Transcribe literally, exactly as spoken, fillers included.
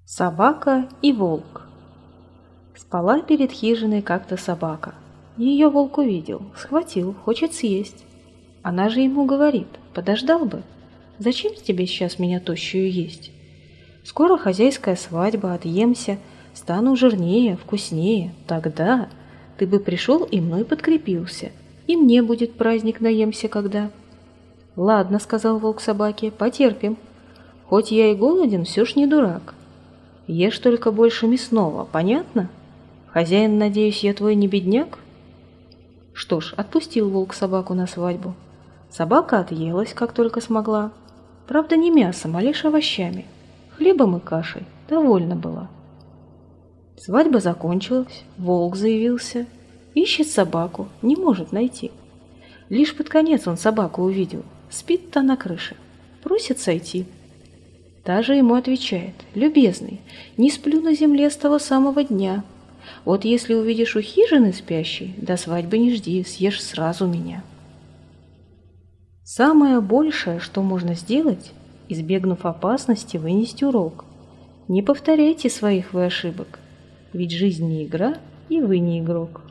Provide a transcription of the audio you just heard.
Собака и волк. Спала перед хижиной как-то собака. Ее волк увидел, схватил, хочет съесть. Она же ему говорит: подождал бы, зачем тебе сейчас меня тощую есть? Скоро хозяйская свадьба, отъемся, стану жирнее, вкуснее. Тогда ты бы пришел и мной подкрепился, и мне будет праздник, наемся когда. Ладно, сказал волк собаке, потерпим. Хоть я и голоден, все ж не дурак. Ешь только больше мясного, понятно? Хозяин, надеюсь, я твой не бедняк? Что ж, отпустил волк собаку на свадьбу. Собака отъелась, как только смогла. Правда, не мясом, а лишь овощами. Хлебом и кашей. Довольна была. Свадьба закончилась, волк заявился. Ищет собаку, не может найти. Лишь под конец он собаку увидел. Спит-то на крыше. Просит сойти. Та же ему отвечает: любезный, не сплю на земле с того самого дня. Вот если увидишь у хижины спящей, до свадьбы не жди, съешь сразу меня. Самое большее, что можно сделать, избегнув опасности, вынести урок. Не повторяйте своих вы ошибок, ведь жизнь не игра, и вы не игрок.